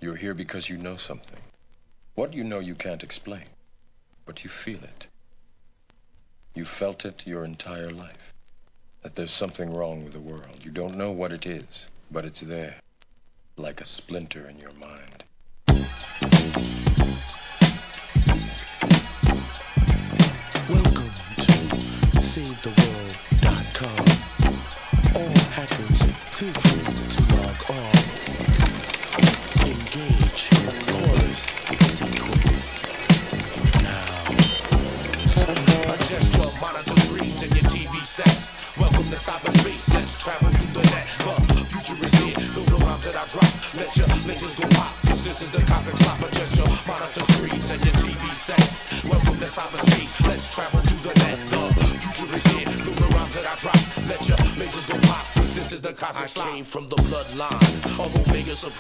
You're here because you know something. What you know you can't explain, but you feel it. You felt it your entire life. That there's something wrong with the world. You don't know what it is, but it's there, like a splinter in your mind. Welcome to SaveTheWorld.com. All hackers, feel free to log on. Engage chorus sequence. Now. Adjust your monitor screens and your TV sets. Welcome to cyberspace. Let's travel through the net. The future is here. Feel the rhymes that I drop. Let your lasers go pop. Cause this is the cosmic slop. Adjust your monitor screens and your TV sets. Welcome to cyberspace. Let's travel through the net. The future is here. Feel the rhymes that I drop. Let your lasers go pop. Cause this is the cosmic slop. I came from the bloodline of Omega Supreme.